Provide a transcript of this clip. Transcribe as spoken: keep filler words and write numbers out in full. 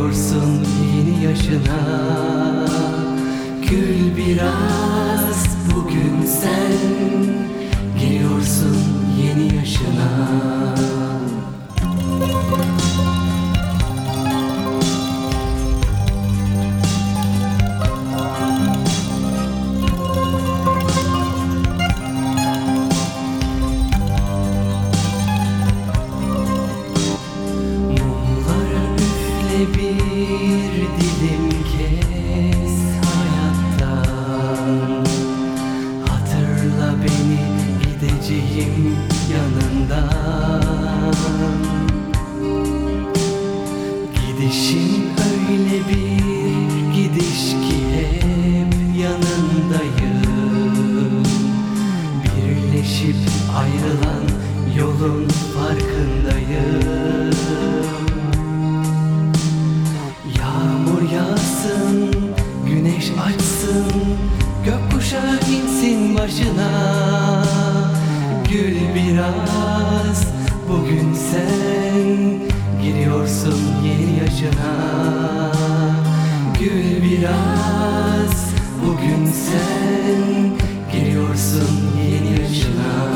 giriyorsun yeni yaşına. Gül biraz bugün sen, giriyorsun yeni yaşına. Bir dilim kes hayattan, hatırla beni gideceğim yanından. Gidişim öyle bir gidiş ki hep yanındayım. Birleşip ayrılan yolun farkındayım. Yağmur yağsın, güneş açsın, gökkuşağı insin başına. Gül biraz bugün sen, giriyorsun yeni yaşına. Gül biraz bugün sen, giriyorsun yeni yaşına.